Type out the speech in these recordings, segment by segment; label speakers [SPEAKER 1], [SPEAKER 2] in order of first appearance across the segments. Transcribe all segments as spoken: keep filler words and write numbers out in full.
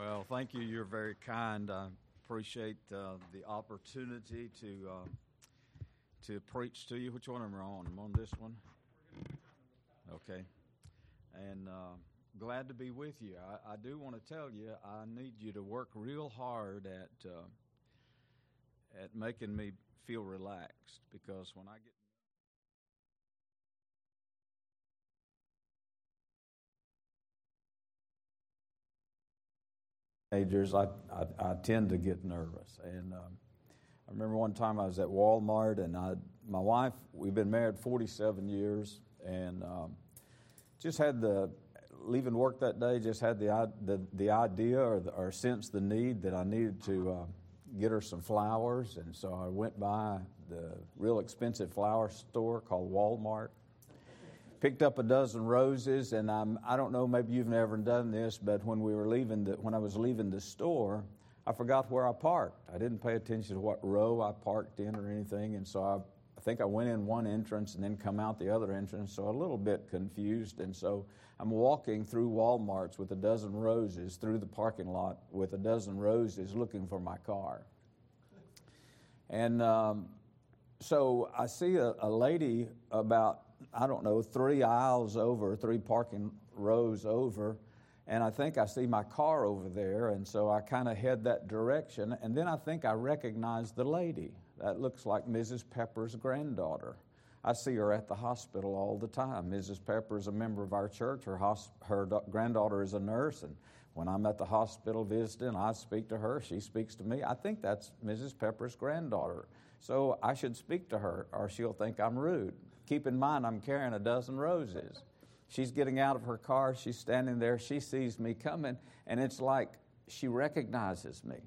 [SPEAKER 1] Well, thank you. You're very kind. I appreciate uh, the opportunity to uh, to preach to you. Which one am I on? I'm on this one. Okay. And uh, glad to be with you. I, I do want to tell you, I need you to work real hard at uh, at making me feel relaxed, because when I get teenagers, I, I, I tend to get nervous. And um, I remember one time I was at Walmart, and I, my wife, we've been married forty-seven years, and um, just had the, leaving work that day, just had the the, the idea or, the, or sensed the need that I needed to uh, get her some flowers. And so I went by the real expensive flower store called Walmart, picked up a dozen roses, and I'm, I don't know, maybe you've never done this, but when we were leaving, the, when I was leaving the store, I forgot where I parked. I didn't pay attention to what row I parked in or anything, and so I, I think I went in one entrance and then come out the other entrance, so a little bit confused. And so I'm walking through Walmart's with a dozen roses, through the parking lot with a dozen roses, looking for my car. And um, so I see a, a lady about, I don't know, three aisles over, three parking rows over, and I think I see my car over there, and so I kind of head that direction, and then I think I recognize the lady. That looks like Missus Pepper's granddaughter. I see her at the hospital all the time. Missus Pepper is a member of our church. Her, hosp- her da- granddaughter is a nurse, and when I'm at the hospital visiting, I speak to her, she speaks to me. I think that's Missus Pepper's granddaughter, so I should speak to her, or she'll think I'm rude. Keep in mind, I'm carrying a dozen roses. She's getting out of her car. She's standing there. She sees me coming, and it's like she recognizes me,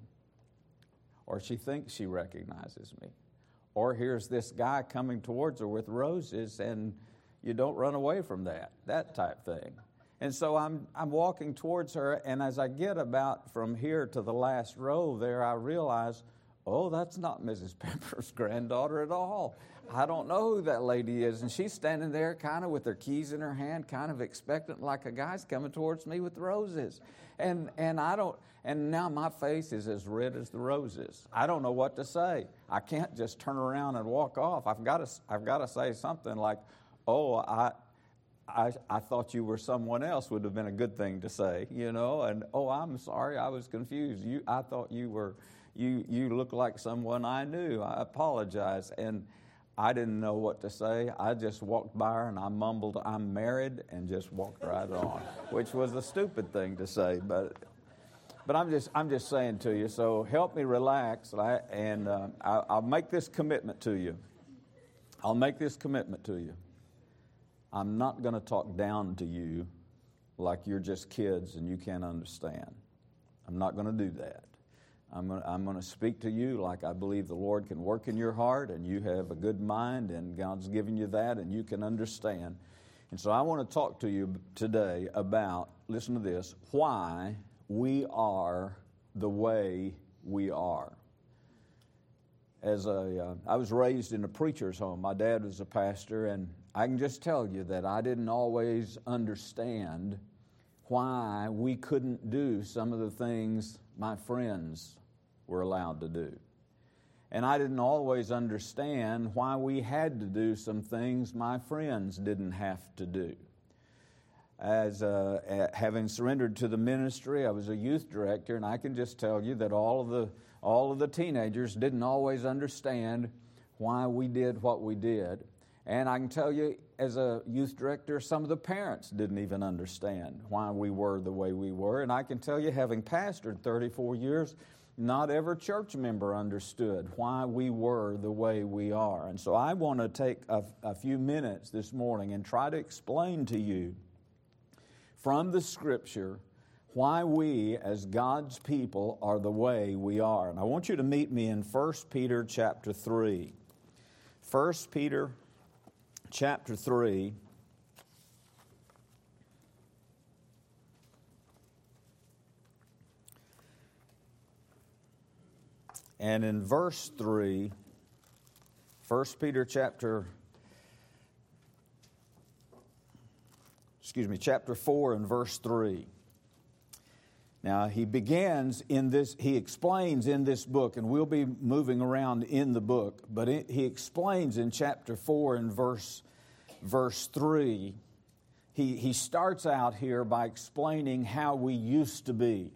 [SPEAKER 1] or she thinks she recognizes me. Or here's this guy coming towards her with roses, and you don't run away from that, that type thing. And so I'm I'm walking towards her, and as I get about from here to the last row there, I realize, oh, that's not Missus Pepper's granddaughter at all. I don't know who that lady is. And she's standing there kind of with her keys in her hand, kind of expectant, like a guy's coming towards me with roses. And and I don't, and now my face is as red as the roses. I don't know what to say. I can't just turn around and walk off. I've got to, I've got to say something like, oh, I, I, I thought you were someone else, would have been a good thing to say, you know. And, oh, I'm sorry, I was confused. You, I thought you were, you, you look like someone I knew. I apologize. And I didn't know what to say. I just walked by her and I mumbled, I'm married, and just walked right on, which was a stupid thing to say. But but I'm just I'm just saying to you, so help me relax, and uh, I, I'll make this commitment to you. I'll make this commitment to you. I'm not going to talk down to you like you're just kids and you can't understand. I'm not going to do that. I'm going, to, I'm going to speak to you like I believe the Lord can work in your heart, and you have a good mind, and God's given you that, and you can understand. And so I want to talk to you today about, listen to this, why we are the way we are. As a, uh, I was raised in a preacher's home. My dad was a pastor, and I can just tell you that I didn't always understand why we couldn't do some of the things my friends were allowed to do. And I didn't always understand why we had to do some things my friends didn't have to do. As uh, having surrendered to the ministry, I was a youth director, and I can just tell you that all of the all of the teenagers didn't always understand why we did what we did. And I can tell you, as a youth director, some of the parents didn't even understand why we were the way we were. And I can tell you, having pastored thirty-four years, not every church member understood why we were the way we are. And so I want to take a, a few minutes this morning and try to explain to you from the Scripture why we as God's people are the way we are. And I want you to meet me in First Peter chapter three. First Peter chapter three. And in verse three, First Peter chapter, excuse me, chapter four and verse three. Now, he begins in this, he explains in this book, and we'll be moving around in the book, but it, he explains in chapter four and verse, verse three, he, he starts out here by explaining how we used to be,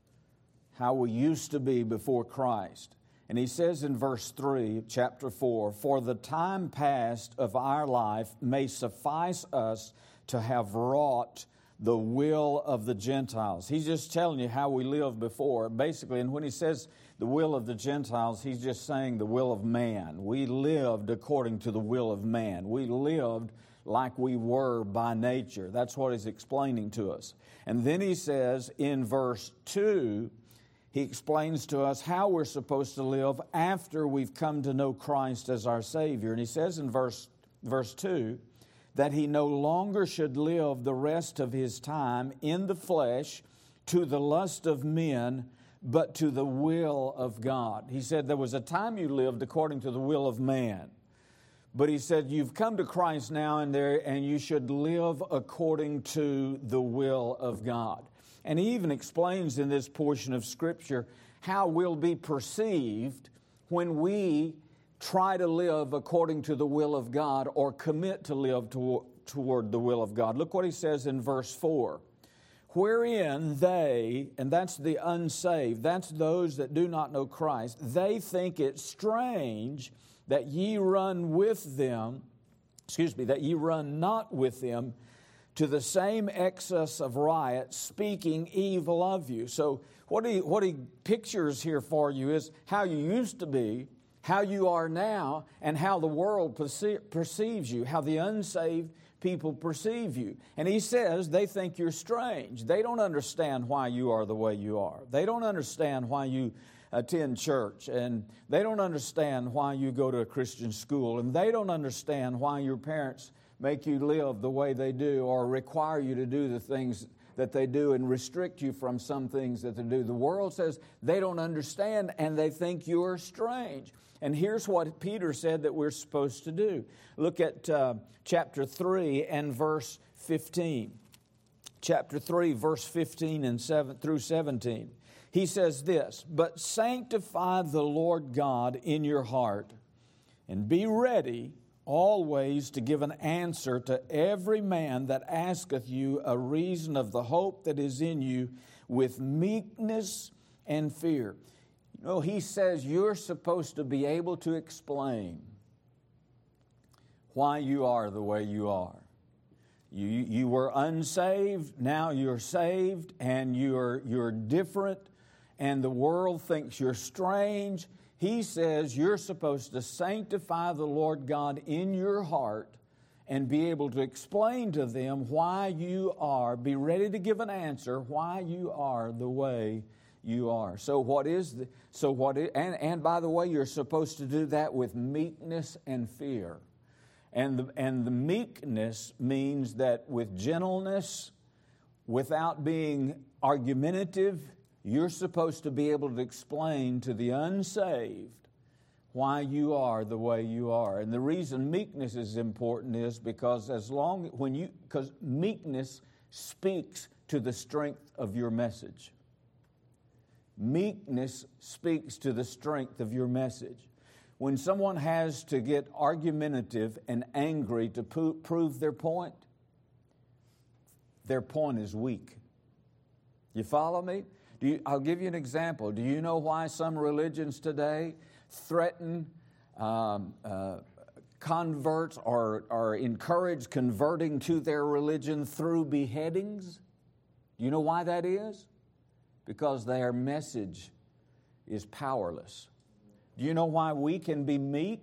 [SPEAKER 1] how we used to be before Christ. And he says in verse three, chapter four, "For the time past of our life may suffice us to have wrought the will of the Gentiles." He's just telling you how we lived before, basically. And when he says the will of the Gentiles, he's just saying the will of man. We lived according to the will of man. We lived like we were by nature. That's what he's explaining to us. And then he says in verse two, he explains to us how we're supposed to live after we've come to know Christ as our Savior. And he says in verse, verse two, that he no longer should live the rest of his time in the flesh to the lust of men, but to the will of God. He said there was a time you lived according to the will of man. But he said you've come to Christ now and there, and you should live according to the will of God. And he even explains in this portion of Scripture how we'll be perceived when we try to live according to the will of God or commit to live to, toward the will of God. Look what he says in verse four. "Wherein they," and that's the unsaved, that's those that do not know Christ, "they think it strange that ye run with them, excuse me, that ye run not with them to the same excess of riot, speaking evil of you." So what he, what he pictures here for you is how you used to be, how you are now, and how the world perce- perceives you, how the unsaved people perceive you. And he says they think you're strange. They don't understand why you are the way you are. They don't understand why you attend church, and they don't understand why you go to a Christian school, and they don't understand why your parents make you live the way they do or require you to do the things that they do and restrict you from some things that they do. The world says they don't understand and they think you're strange. And here's what Peter said that we're supposed to do. Look at uh, chapter three and verse fifteen. Chapter three, verse fifteen and seven through seventeen. He says this, "But sanctify the Lord God in your heart, and be ready always to give an answer to every man that asketh you a reason of the hope that is in you with meekness and fear." You know, he says you're supposed to be able to explain why you are the way you are. You, you were unsaved, now you're saved, and you're, you're different, and the world thinks you're strange. He says you're supposed to sanctify the Lord God in your heart and be able to explain to them why you are, be ready to give an answer why you are the way you are. So what is the, so what is, and, and by the way, you're supposed to do that with meekness and fear. And the, and the meekness means that with gentleness, without being argumentative, you're supposed to be able to explain to the unsaved why you are the way you are. And the reason meekness is important is because as long when you because meekness speaks to the strength of your message. Meekness speaks to the strength of your message. When someone has to get argumentative and angry to po- prove their point, their point is weak. You follow me? Do you, I'll give you an example. Do you know why some religions today threaten um, uh, converts or, or encourage converting to their religion through beheadings? Do you know why that is? Because their message is powerless. Do you know why we can be meek?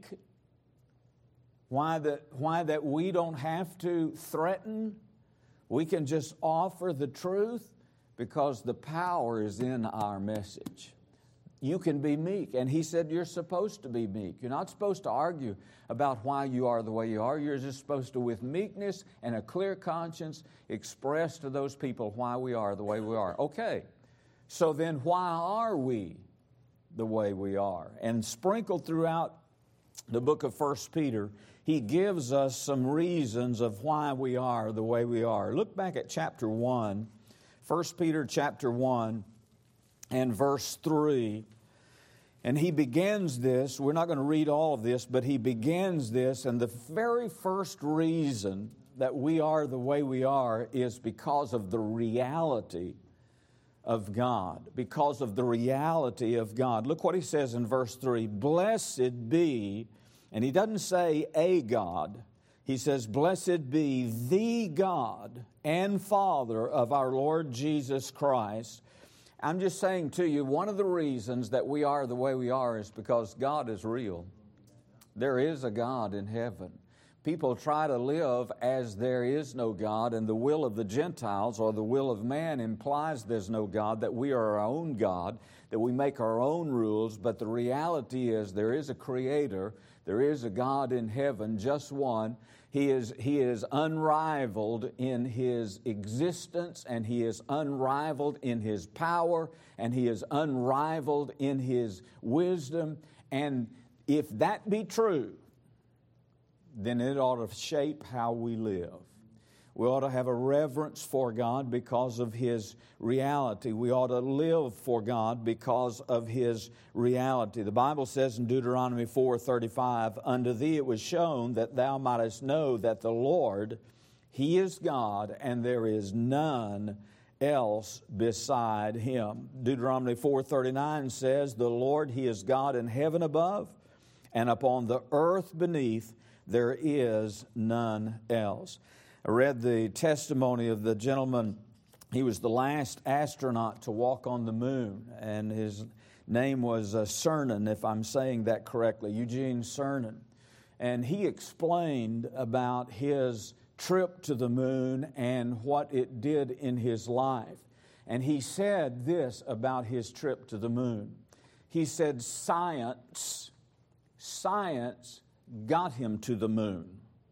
[SPEAKER 1] Why that, why that we don't have to threaten? We can just offer the truth because the power is in our message. You can be meek. And he said you're supposed to be meek. You're not supposed to argue about why you are the way you are. You're just supposed to, with meekness and a clear conscience, express to those people why we are the way we are. Okay, so then why are we the way we are? And sprinkled throughout the book of First Peter, he gives us some reasons of why we are the way we are. Look back at chapter one, First Peter chapter one and verse three. And he begins this, we're not going to read all of this, but he begins this, and the very first reason that we are the way we are is because of the reality of God, because of the reality of God. Look what he says in verse three, blessed be, and he doesn't say a God, he says, blessed be the God and Father of our Lord Jesus Christ. I'm just saying to you, one of the reasons that we are the way we are is because God is real. There is a God in heaven. People try to live as there is no God, and the will of the Gentiles or the will of man implies there's no God, that we are our own God, that we make our own rules, but the reality is there is a Creator, there is a God in heaven, just one. He is, he is unrivaled in His existence, and He is unrivaled in His power, and He is unrivaled in His wisdom. And if that be true, then it ought to shape how we live. We ought to have a reverence for God because of His reality. We ought to live for God because of His reality. The Bible says in Deuteronomy four thirty-five, unto thee it was shown that thou mightest know that the Lord, He is God, and there is none else beside Him. Deuteronomy four thirty-nine says, the Lord, He is God in heaven above, and upon the earth beneath there is none else. I read the testimony of the gentleman. He was the last astronaut to walk on the moon, and his name was uh, Cernan, if I'm saying that correctly, Eugene Cernan. And he explained about his trip to the moon and what it did in his life. And he said this about his trip to the moon. He said, science, science got him to the moon.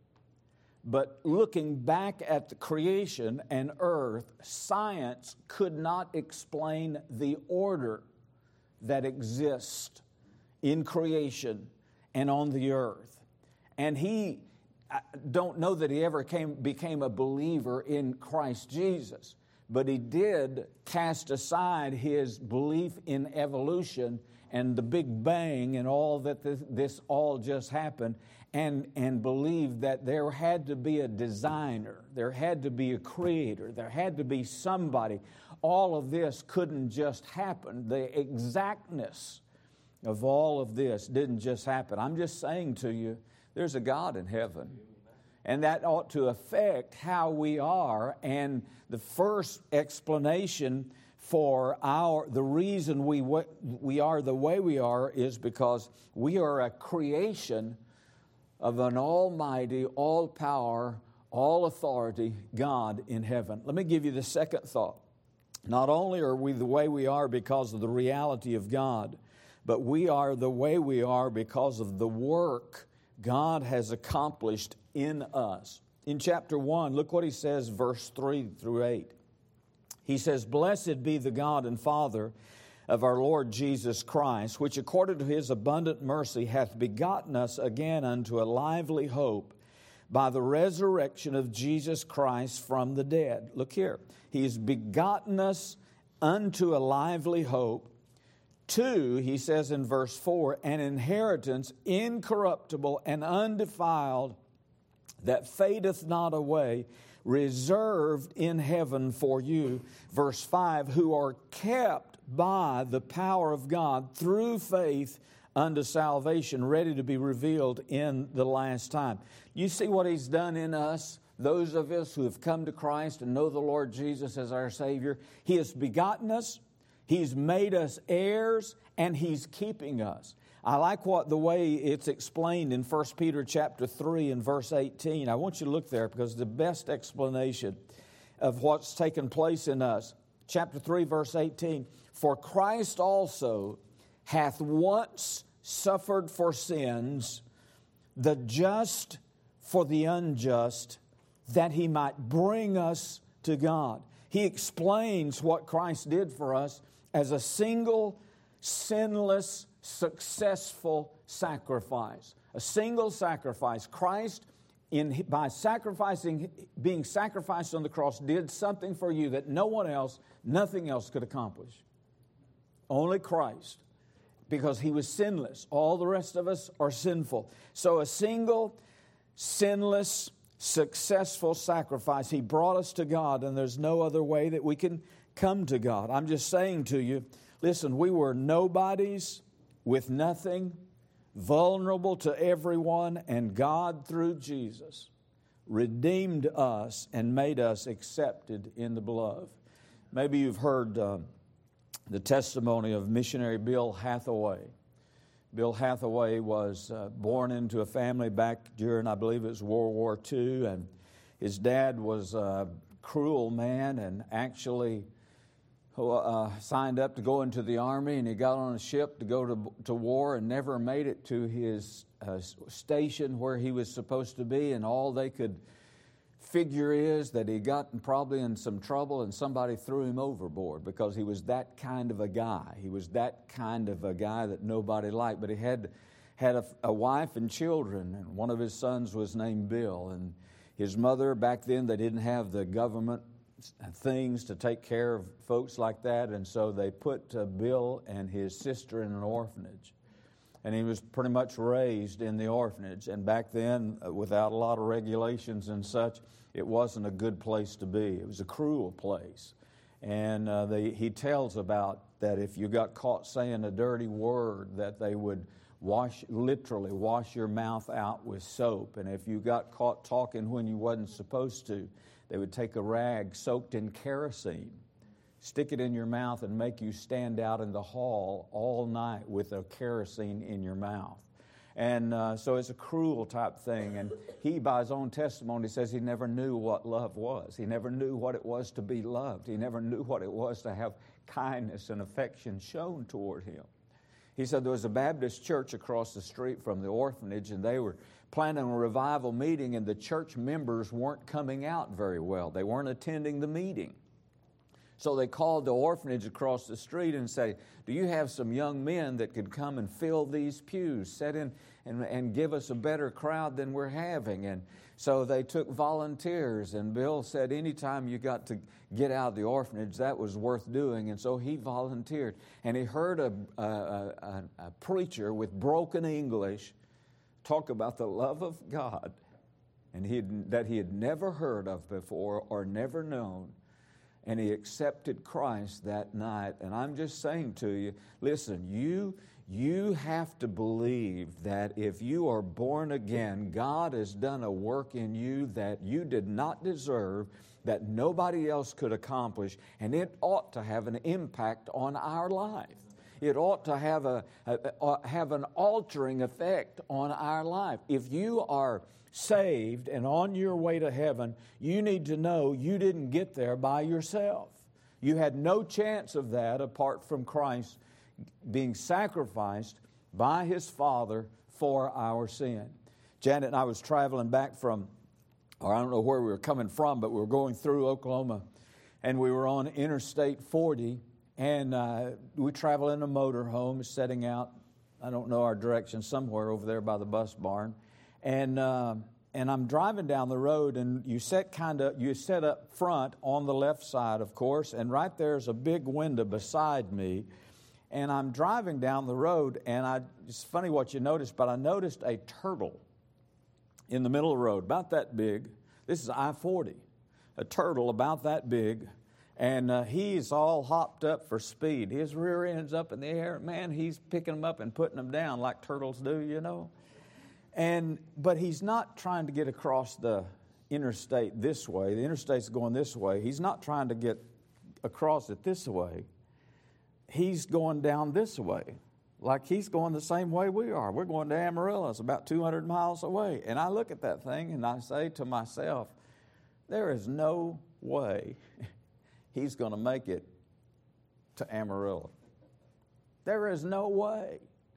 [SPEAKER 1] But looking back at the creation and earth, science could not explain the order that exists in creation and on the earth. And he, I don't know that he ever came, became a believer in Christ Jesus, but he did cast aside his belief in evolution and the Big Bang and all that this, this all just happened, and, and believed that there had to be a designer, there had to be a creator, there had to be somebody. All of this couldn't just happen. The exactness of all of this didn't just happen. I'm just saying to you, there's a God in heaven. And that ought to affect how we are. And the first explanation for our the reason we we are the way we are is because we are a creation of an almighty, all-power, all-authority God in heaven. Let me give you the second thought. Not only are we the way we are because of the reality of God, but we are the way we are because of the work God has accomplished in us. In chapter one, look what he says, verse three through eight. He says, blessed be the God and Father of our Lord Jesus Christ, which according to His abundant mercy hath begotten us again unto a lively hope by the resurrection of Jesus Christ from the dead. Look here. He has begotten us unto a lively hope. Two, he says in verse four, an inheritance incorruptible and undefiled that fadeth not away, reserved in heaven for you. Verse five, who are kept by the power of God through faith unto salvation, ready to be revealed in the last time. You see what He's done in us, those of us who have come to Christ and know the Lord Jesus as our Savior. He has begotten us, He's made us heirs, and He's keeping us. I like what the way it's explained in First Peter chapter three and verse eighteen. I want you to look there because the best explanation of what's taken place in us. Chapter three, verse eighteen. For Christ also hath once suffered for sins, the just for the unjust, that He might bring us to God. He explains what Christ did for us as a single, sinless, successful sacrifice. A single sacrifice. Christ in, by sacrificing, being sacrificed on the cross, did something for you that no one else, nothing else could accomplish. Only Christ, because He was sinless. All the rest of us are sinful. So a single, sinless, successful sacrifice. He brought us to God, and there's no other way that we can come to God. I'm just saying to you, listen, we were nobodies with nothing, vulnerable to everyone, and God, through Jesus, redeemed us and made us accepted in the beloved. Maybe you've heard uh, the testimony of missionary Bill Hathaway. Bill Hathaway was uh, born into a family back during, I believe it was World War Two, and his dad was a cruel man and actually uh, signed up to go into the Army, and he got on a ship to go to, to war and never made it to his uh, station where he was supposed to be, and all they could figure is that he got probably in some trouble and somebody threw him overboard because he was that kind of a guy. He was that kind of a guy that nobody liked, but he had had a, a wife and children, and one of his sons was named Bill, and his mother, back then they didn't have the government things to take care of folks like that, and so they put uh, Bill and his sister in an orphanage. And he was pretty much raised in the orphanage. And back then, uh, without a lot of regulations and such, it wasn't a good place to be. It was a cruel place. And uh, they, he tells about that if you got caught saying a dirty word, that they would wash, literally wash your mouth out with soap. And if you got caught talking when you wasn't supposed to, they would take a rag soaked in kerosene, stick it in your mouth, and make you stand out in the hall all night with a kerosene in your mouth. And uh, so it's a cruel type thing. And he, by his own testimony, says he never knew what love was. He never knew what it was to be loved. He never knew what it was to have kindness and affection shown toward him. He said there was a Baptist church across the street from the orphanage, and they were planning a revival meeting, and the church members weren't coming out very well. They weren't attending the meeting. So they called the orphanage across the street and say, do you have some young men that could come and fill these pews, set in and, and give us a better crowd than we're having? And so they took volunteers, and Bill said anytime you got to get out of the orphanage, that was worth doing. And so he volunteered. And he heard a, a, a, a preacher with broken English talk about the love of God and he had, that he had never heard of before or never known. And he accepted Christ that night. And I'm just saying to you, listen, you, you have to believe that if you are born again, God has done a work in you that you did not deserve, that nobody else could accomplish, and it ought to have an impact on our life. It ought to have, a, a, a have an altering effect on our life. If you are saved and on your way to heaven, you need to know you didn't get there by yourself. You had no chance of that apart from Christ being sacrificed by His Father for our sin. Janet and I was traveling back from, or I don't know where we were coming from, but we were going through Oklahoma, and we were on Interstate forty, and uh, we traveled in a motorhome setting out, I don't know our direction, somewhere over there by the bus barn. And uh, and I'm driving down the road, and you set kind of you set up front on the left side, of course, and right there's a big window beside me. And I'm driving down the road, and I it's funny what you notice, but I noticed a turtle in the middle of the road, about that big. This is I forty, a turtle about that big. And uh, he's all hopped up for speed. His rear end's up in the air. Man, he's picking them up and putting them down like turtles do, you know. And but he's not trying to get across the interstate this way. The interstate's going this way. He's not trying to get across it this way. He's going down this way, like he's going the same way we are. We're going to Amarillo. It's about two hundred miles away. And I look at that thing and I say to myself, there is no way he's going to make it to Amarillo. There is no way.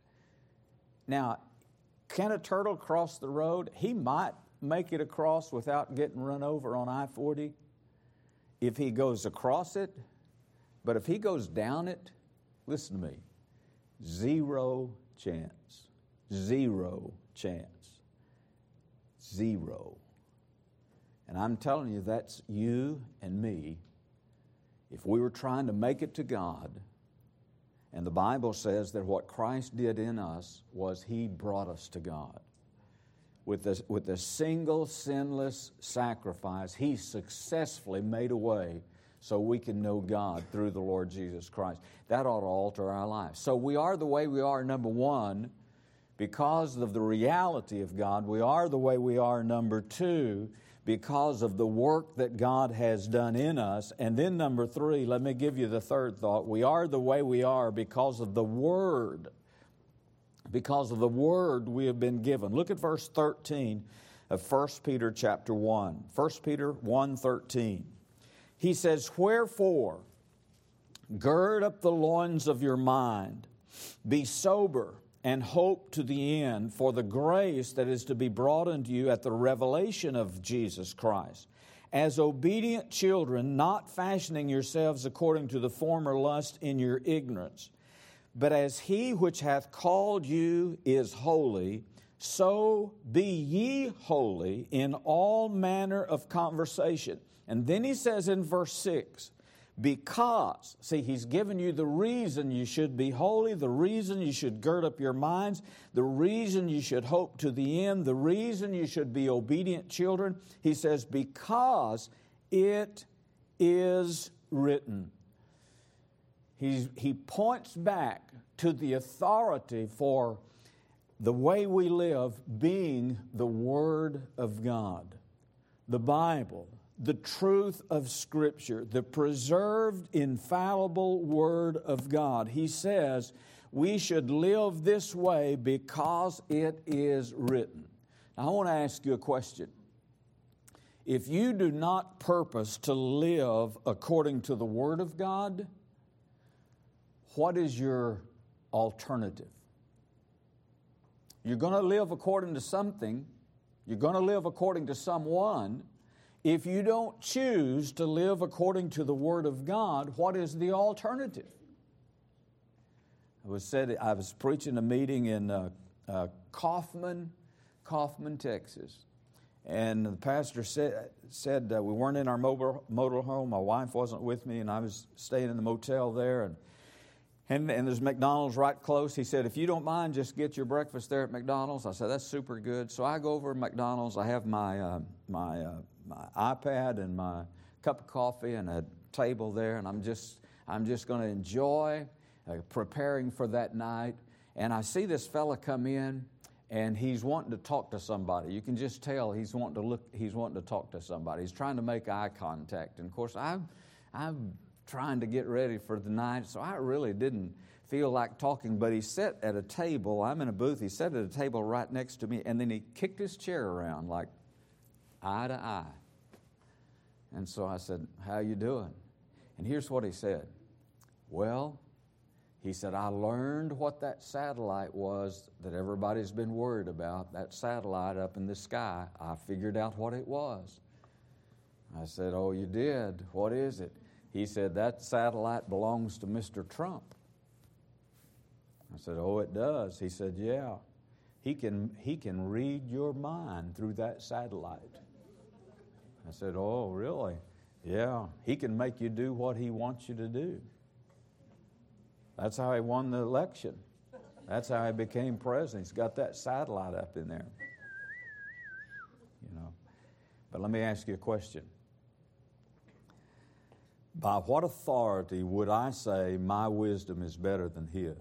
[SPEAKER 1] Now, can a turtle cross the road? He might make it across without getting run over on I forty if he goes across it. But if he goes down it, listen to me, zero chance. Zero chance. Zero. And I'm telling you, that's you and me. If we were trying to make it to God, and the Bible says that what Christ did in us was He brought us to God. With a, with a single sinless sacrifice, He successfully made a way so we can know God through the Lord Jesus Christ. That ought to alter our lives. So we are the way we are, number one, because of the reality of God. We are the way we are, number two, because of the work that God has done in us. And then number three, let me give you the third thought. We are the way we are because of the Word. Because of the Word we have been given. Look at verse thirteen of First Peter chapter one. First Peter one thirteen. He says, "Wherefore, gird up the loins of your mind, be sober, and hope to the end for the grace that is to be brought unto you at the revelation of Jesus Christ. As obedient children, not fashioning yourselves according to the former lust in your ignorance. But as He which hath called you is holy, so be ye holy in all manner of conversation." And then he says in verse six, because, see, he's given you the reason you should be holy, the reason you should gird up your minds, the reason you should hope to the end, the reason you should be obedient children. He says, because it is written. He's, he points back to the authority for the way we live being the Word of God, the Bible, the truth of Scripture, the preserved, infallible Word of God. He says we should live this way because it is written. Now, I want to ask you a question. If you do not purpose to live according to the Word of God, what is your alternative? You're going to live according to something. You're going to live according to someone. If you don't choose to live according to the Word of God, what is the alternative? I was said I was preaching a meeting in uh, uh, Kaufman, Kaufman, Texas, and the pastor said said uh, we weren't in our mobile motor home. My wife wasn't with me, and I was staying in the motel there, and and and there's McDonald's right close. He said, "If you don't mind, just get your breakfast there at McDonald's." I said, "That's super good." So I go over to McDonald's. I have my uh, my uh, my iPad and my cup of coffee and a table there, and I'm just I'm just going to enjoy uh, preparing for that night. And I see this fella come in, and he's wanting to talk to somebody. You can just tell he's wanting to look. He's wanting to talk to somebody. He's trying to make eye contact. And of course, I'm I'm trying to get ready for the night, so I really didn't feel like talking. But he sat at a table. I'm in a booth. He sat at a table right next to me, and then he kicked his chair around like eye to eye. And so I said, "How you doing?" And here's what he said. "Well," he said, "I learned what that satellite was that everybody's been worried about, that satellite up in the sky. I figured out what it was." I said, "Oh, you did? What is it?" He said, "That satellite belongs to Mister Trump." I said, "Oh, it does?" He said, "Yeah. He can, he can read your mind through that satellite." I said, "Oh, really?" "Yeah, he can make you do what he wants you to do." That's how he won the election. That's how he became president. He's got that satellite up in there. You know. But let me ask you a question. By what authority would I say my wisdom is better than his?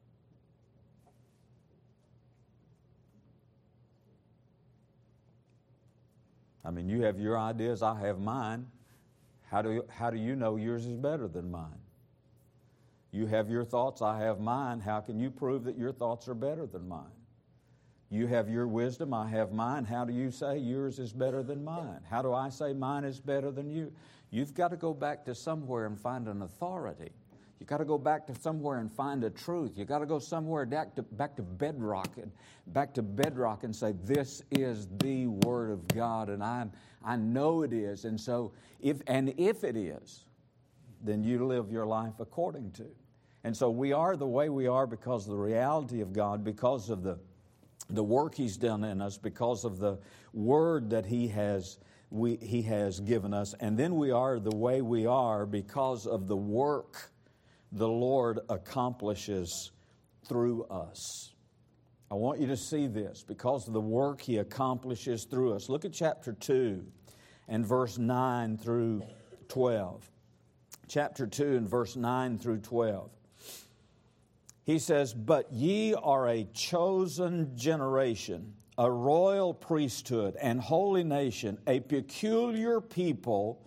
[SPEAKER 1] I mean, you have your ideas, I have mine. How do you, how do you know yours is better than mine? You have your thoughts, I have mine. How can you prove that your thoughts are better than mine? You have your wisdom, I have mine. How do you say yours is better than mine? How do I say mine is better than you? You've got to go back to somewhere and find an authority. You've got to go back to somewhere and find a truth. You've got to go somewhere back to, back to bedrock and back to bedrock and say, this is the Word of God, and I'm, I know it is. And so, if and if it is, then you live your life according to. And so we are the way we are because of the reality of God, because of the, the work He's done in us, because of the Word that He has we, He has given us. And then we are the way we are because of the work the Lord accomplishes through us. I want you to see this because of the work He accomplishes through us. Look at chapter two and verse nine through twelve. Chapter two and verse nine through twelve. He says, "But ye are a chosen generation, a royal priesthood and holy nation, a peculiar people,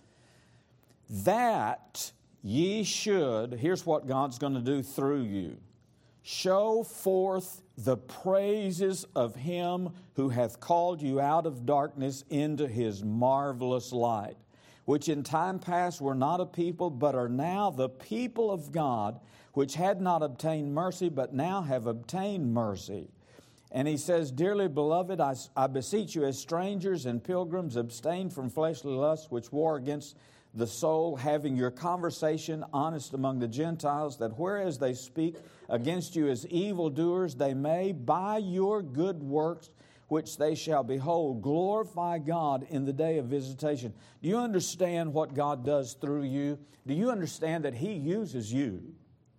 [SPEAKER 1] that ye should," here's what God's going to do through you, "show forth the praises of Him who hath called you out of darkness into His marvelous light, which in time past were not a people, but are now the people of God, which had not obtained mercy, but now have obtained mercy." And he says, "Dearly beloved, I, I beseech you as strangers and pilgrims, abstain from fleshly lusts which war against the soul, having your conversation honest among the Gentiles, that whereas they speak against you as evildoers, they may, by your good works, which they shall behold, glorify God in the day of visitation." Do you understand what God does through you? Do you understand that He uses you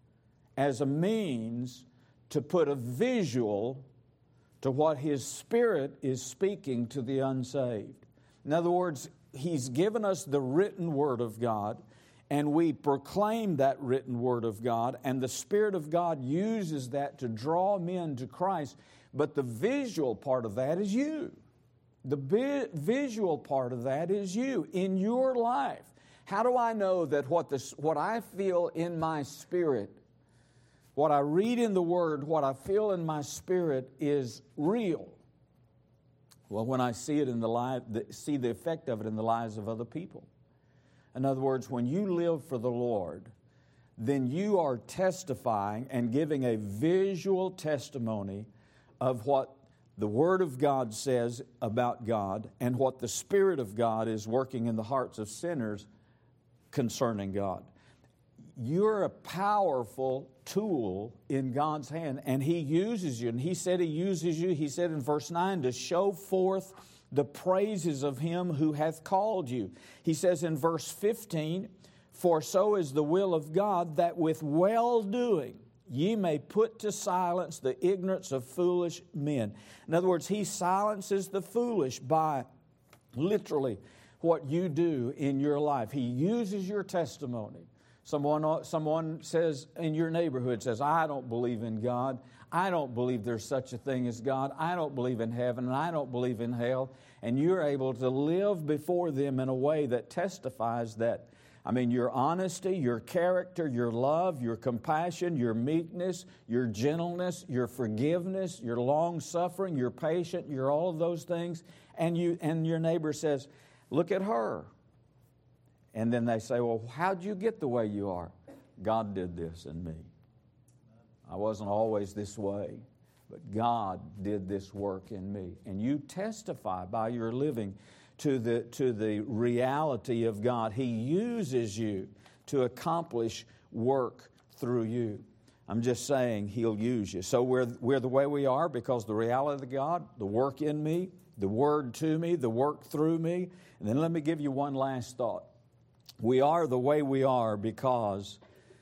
[SPEAKER 1] as a means to put a visual to what His Spirit is speaking to the unsaved? In other words, He's given us the written Word of God, and we proclaim that written Word of God, and the Spirit of God uses that to draw men to Christ. But the visual part of that is you. The vi- visual part of that is you in your life. How do I know that what, this, what I feel in my spirit, what I read in the Word, what I feel in my spirit is real? Well, when I see it in the life, see the effect of it in the lives of other people. In other words, when you live for the Lord, then you are testifying and giving a visual testimony of what the Word of God says about God and what the Spirit of God is working in the hearts of sinners concerning God. You're a powerful tool in God's hand, and He uses you. And He said He uses you, He said in verse nine, to show forth the praises of Him who hath called you. He says in verse fifteen, "For so is the will of God, that with well-doing ye may put to silence the ignorance of foolish men." In other words, He silences the foolish by literally what you do in your life. He uses your testimony. Someone, someone says in your neighborhood, says, "I don't believe in God. I don't believe there's such a thing as God. I don't believe in heaven, and I don't believe in hell." And you're able to live before them in a way that testifies that, I mean, your honesty, your character, your love, your compassion, your meekness, your gentleness, your forgiveness, your long-suffering, your patient, your all of those things. And you and your neighbor says, "Look at her." And then they say, "Well, how'd you get the way you are?" God did this in me. I wasn't always this way, but God did this work in me. And you testify by your living to the, to the reality of God. He uses you to accomplish work through you. I'm just saying He'll use you. So we're, we're the way we are because the reality of God, the work in me, the Word to me, the work through me. And then let me give you one last thought. We are the way we are because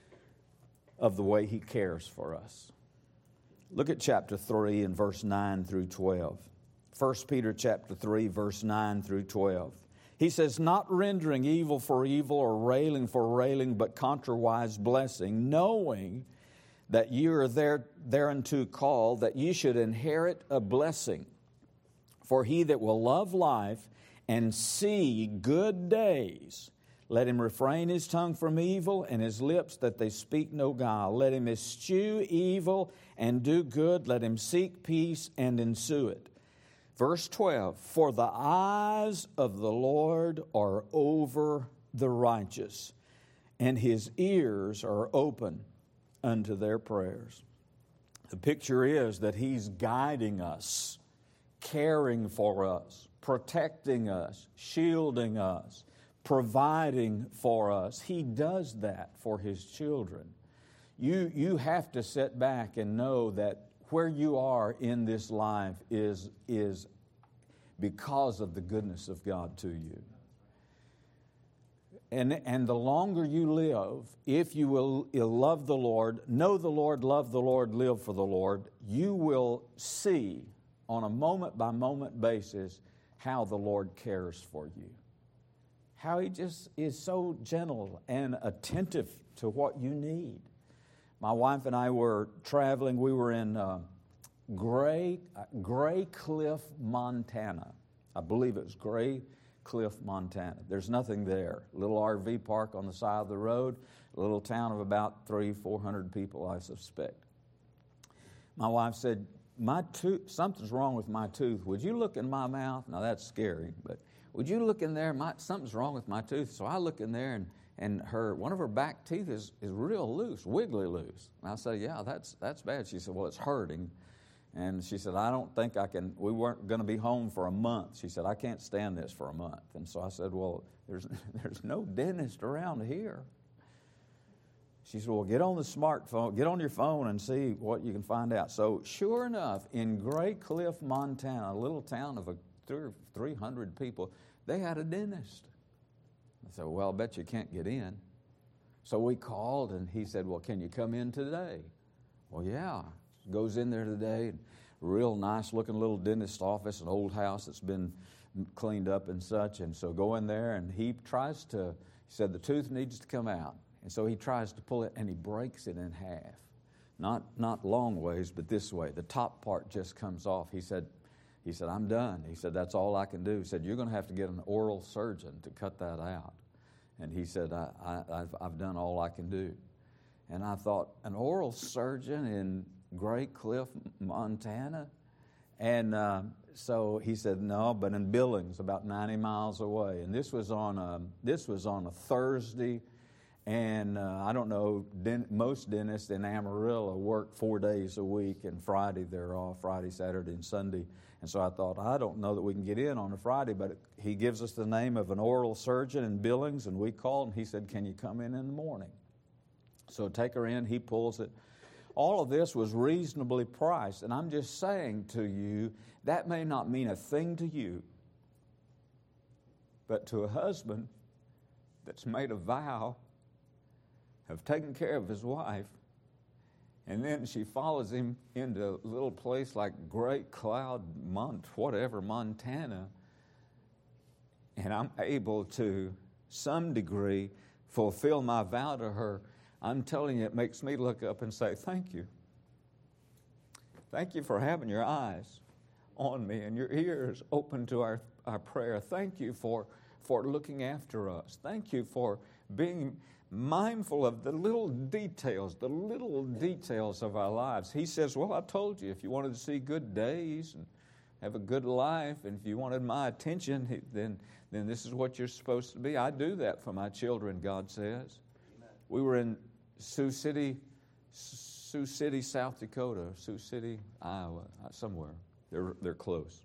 [SPEAKER 1] of the way He cares for us. Look at chapter three and verse nine through twelve. First Peter chapter three, verse nine through twelve. He says, "Not rendering evil for evil or railing for railing, but contrariwise blessing, knowing that ye are there, thereunto called, that ye should inherit a blessing. For he that will love life and see good days, let him refrain his tongue from evil, and his lips that they speak no guile. Let him eschew evil and do good. Let him seek peace and ensue it." Verse twelve, "For the eyes of the Lord are over the righteous, and His ears are open unto their prayers." The picture is that He's guiding us, caring for us, protecting us, shielding us, providing for us. He does that for His children. You, you have to sit back and know that where you are in this life is, is because of the goodness of God to you. And, and the longer you live, if you will you'll love the Lord, know the Lord, love the Lord, live for the Lord, you will see on a moment-by-moment basis how the Lord cares for you. How He just is so gentle and attentive to what you need. My wife and I were traveling. We were in uh, Gray, uh, Gray Cliff, Montana. I believe it was Gray Cliff, Montana. There's nothing there. A little R V park on the side of the road, a little town of about three, four hundred people, I suspect. My wife said, "My tooth, something's wrong with my tooth. Would you look in my mouth?" Now that's scary, but would you look in there? My, something's wrong with my tooth. So I look in there, and and her one of her back teeth is is real loose, wiggly loose. And I said, "Yeah, that's that's bad." She said, "Well, it's hurting." And she said, "I don't think I can," we weren't going to be home for a month. She said, "I can't stand this for a month." And so I said, "Well, there's there's no dentist around here." She said, "Well, get on the smartphone, get on your phone and see what you can find out." So sure enough, in Gray Cliff, Montana, a little town of a three hundred people, they had a dentist. I said, "Well, I bet you can't get in." So we called, and he said, "Well, can you come in today?" Well, yeah. Goes in there today, real nice looking little dentist office, an old house that's been cleaned up and such. And so go in there, and he tries to, he said the tooth needs to come out. And so he tries to pull it, and he breaks it in half. Not not long ways, but this way. The top part just comes off. He said, he said, "I'm done." He said, "That's all I can do." He said, "You're going to have to get an oral surgeon to cut that out." And he said, I, I, I've, I've done all I can do. And I thought, an oral surgeon in Gray Cliff, Montana? And uh, so he said, "No, but in Billings, about ninety miles away." And this was on a, this was on a Thursday. And uh, I don't know, dent, most dentists in Amarillo work four days a week, and Friday they're off, Friday, Saturday, and Sunday. And so I thought, I don't know that we can get in on a Friday, but he gives us the name of an oral surgeon in Billings, and we called, and he said, "Can you come in in the morning?" So take her in, he pulls it. All of this was reasonably priced, and I'm just saying to you, that may not mean a thing to you, but to a husband that's made a vow of taking care of his wife, and then she follows him into a little place like Great Cloud, Mont, whatever, Montana, and I'm able to some degree fulfill my vow to her. I'm telling you, it makes me look up and say, "Thank you. Thank you for having your eyes on me and your ears open to our, our prayer. Thank you for, for looking after us. Thank you for being mindful of the little details, the little details of our lives." He says, "Well, I told you, if you wanted to see good days and have a good life, and if you wanted my attention, then, then this is what you're supposed to be." I do that for my children, God says. Amen. We were in Sioux City, Sioux City, South Dakota, Sioux City, Iowa, somewhere. They're, they're close.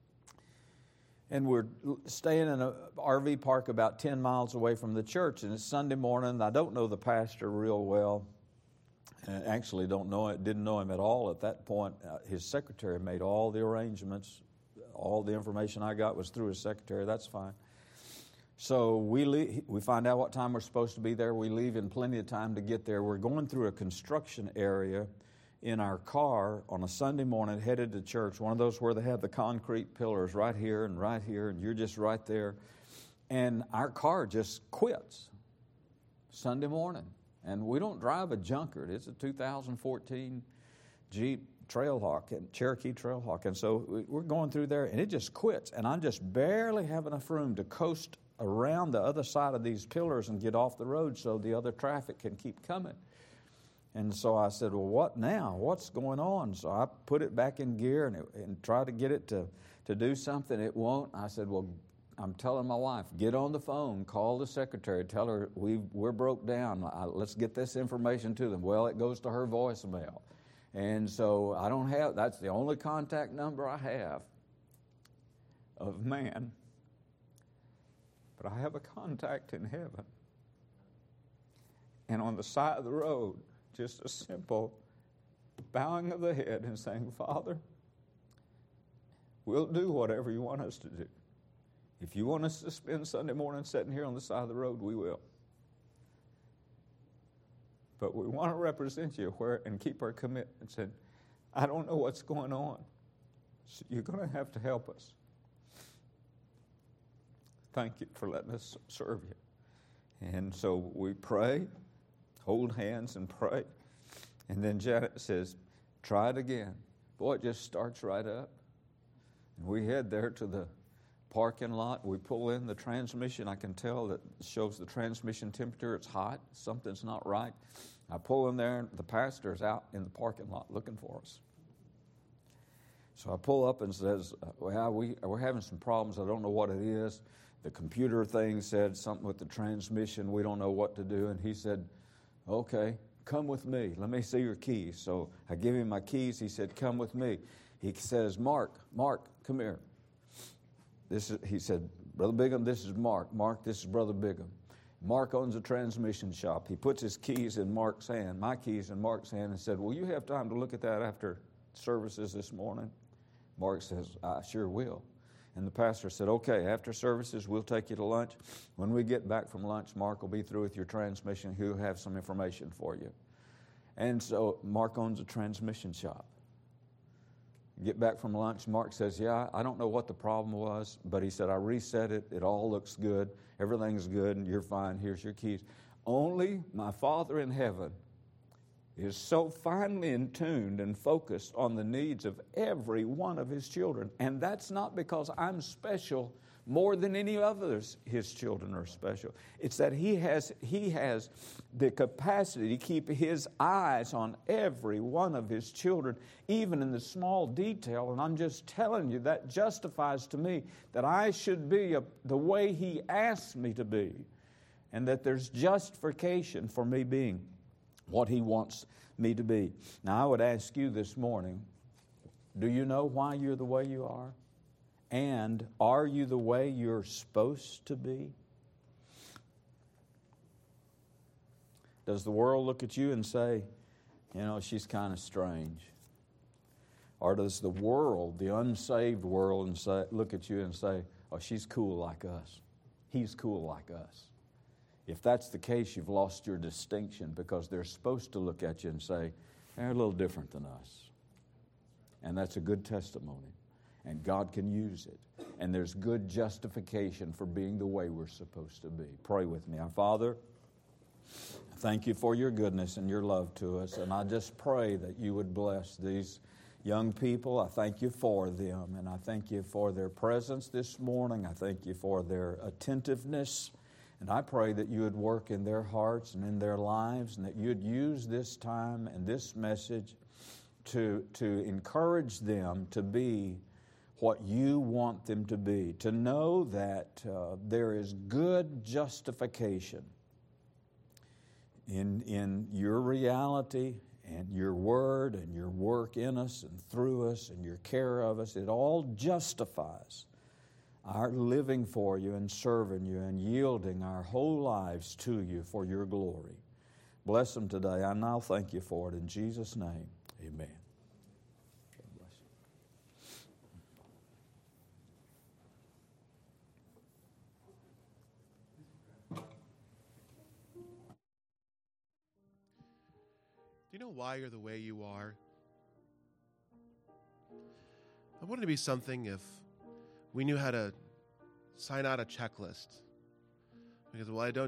[SPEAKER 1] And we're staying in an R V park about ten miles away from the church, and it's Sunday morning. I don't know the pastor real well. And actually don't know it, didn't know him at all at that point. Uh, his secretary made all the arrangements. All the information I got was through his secretary. That's fine. So we leave, we find out what time we're supposed to be there. We leave in plenty of time to get there. We're going through a construction area in our car on a Sunday morning, headed to church, one of those where they have the concrete pillars right here and right here, and you're just right there. And our car just quits Sunday morning. And we don't drive a Junkard. It's a two thousand fourteen Jeep Trailhawk, and Cherokee Trailhawk. And so we're going through there, and it just quits. And I just barely have enough room to coast around the other side of these pillars and get off the road so the other traffic can keep coming. And so I said, "Well, what now? What's going on?" So I put it back in gear and, it, and tried to get it to, to do something. It won't. I said, "Well, I'm telling my wife, get on the phone, call the secretary, tell her we we're broke down. I, let's get this information to them." Well, it goes to her voicemail. And so I don't have, that's the only contact number I have of man. But I have a contact in heaven. And on the side of the road, just a simple bowing of the head and saying, "Father, We'll do whatever you want us to do. If you want us to spend Sunday morning sitting here on the side of the road, we will. But we want to represent you where and keep our commitments. And I don't know what's going on. So you're going to have to help us. Thank you for letting us serve you. And so we pray, hold hands and pray. And then Janet says, try it again. Boy, it just starts right up. And we head there to the parking lot. We pull in the transmission. I can tell that shows the transmission temperature. It's hot. Something's not right. I pull in there, and the pastor's out in the parking lot looking for us. So I pull up and says, well, we, we're having some problems. I don't know what it is. The computer thing said something with the transmission. We don't know what to do. And he said, okay, come with me. Let me see your keys. So I give him my keys. He said, come with me. He says, Mark, Mark, come here. This is, he said, Brother Bigham, this is Mark. Mark, this is Brother Bigham. Mark owns a transmission shop. He puts his keys in Mark's hand, my keys in Mark's hand, and said, will you have time to look at that after services this morning? Mark says, I sure will. And the pastor said, okay, after services, we'll take you to lunch. When we get back from lunch, Mark will be through with your transmission. He'll have some information for you. And so Mark owns a transmission shop. Get back from lunch, Mark says, yeah, I don't know what the problem was, but he said, I reset it. It all looks good. Everything's good, and you're fine. Here's your keys. Only my Father in heaven is so finely in tuned and focused on the needs of every one of his children. And that's not because I'm special more than any others his children are special. It's that he has, he has the capacity to keep his eyes on every one of his children, even in the small detail. And I'm just telling you, that justifies to me that I should be a, the way he asks me to be, and that there's justification for me being what he wants me to be. Now, I would ask you this morning, do you know why you're the way you are? And are you the way you're supposed to be? Does the world look at you and say, you know, she's kind of strange? Or does the world, the unsaved world, and say, look at you and say, oh, she's cool like us. He's cool like us. If that's the case, you've lost your distinction, because they're supposed to look at you and say, they're a little different than us. And that's a good testimony. And God can use it. And there's good justification for being the way we're supposed to be. Pray with me. Our Father, thank you for your goodness and your love to us. And I just pray that you would bless these young people. I thank you for them. And I thank you for their presence this morning. I thank you for their attentiveness. And I pray that you would work in their hearts and in their lives, and that you'd use this time and this message to, to encourage them to be what you want them to be, to know that uh, there is good justification in, in your reality and your word and your work in us and through us and your care of us. It all justifies our living for you and serving you and yielding our whole lives to you for your glory. Bless them today. I now thank you for it. In Jesus' name, amen.
[SPEAKER 2] Do you know why you're the way you are? I wouldn't it be something if we knew how to sign out a checklist? Because, well, I don't